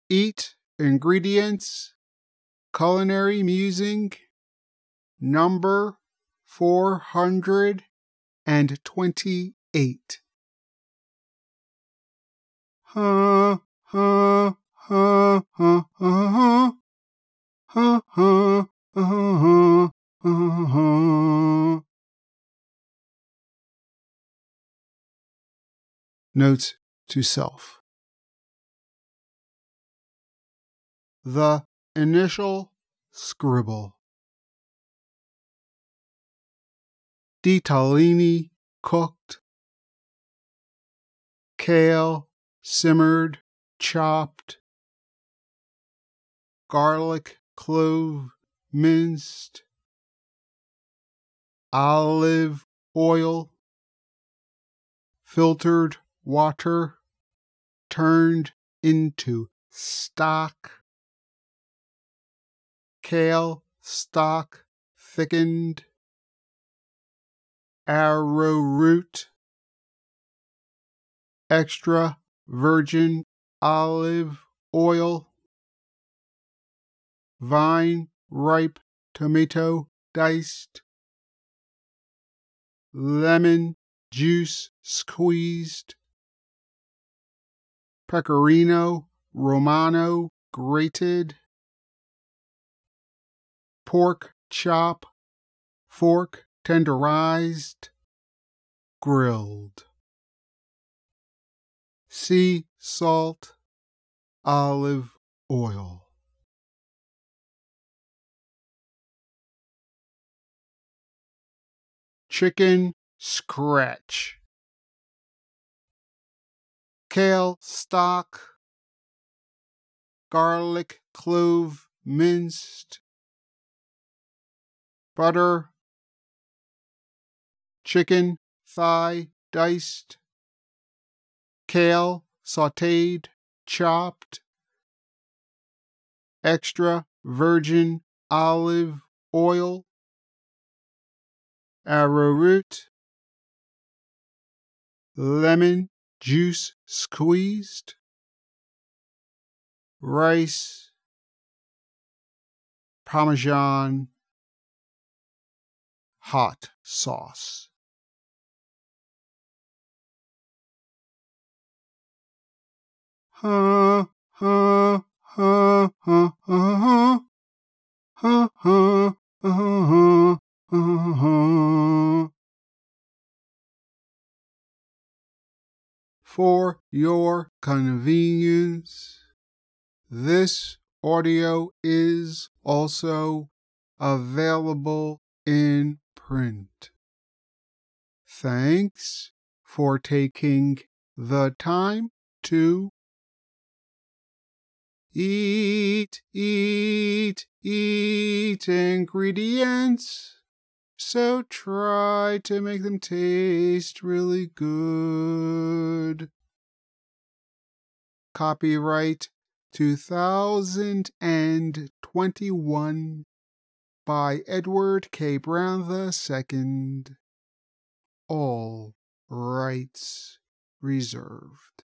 Eat ingredients, culinary musing, number 428. Ha ha ha ha ha ha ha ha ha. Note to self. The initial scribble. Ditalini cooked. Kale simmered, chopped. Garlic clove minced. Olive oil. Filtered water turned into stock. Kale stock thickened. Arrowroot. Extra virgin olive oil. Vine ripe tomato diced. Lemon juice squeezed. Pecorino Romano grated. Pork chop, fork tenderized, grilled. Sea salt, olive oil. Chicken scratch. Kale stock. Garlic clove minced. Butter. Chicken thigh diced. Kale sautéed, chopped. Extra virgin olive oil. Arrowroot. Lemon juice squeezed. Rice. Parmesan. Hot sauce. Ha ha ha ha ha ha ha ha ha. For your convenience, this audio is also available in print. Thanks for taking the time to eat ingredients. So try to make them taste really good. Copyright 2021 by Edward K. Brown II. All rights reserved.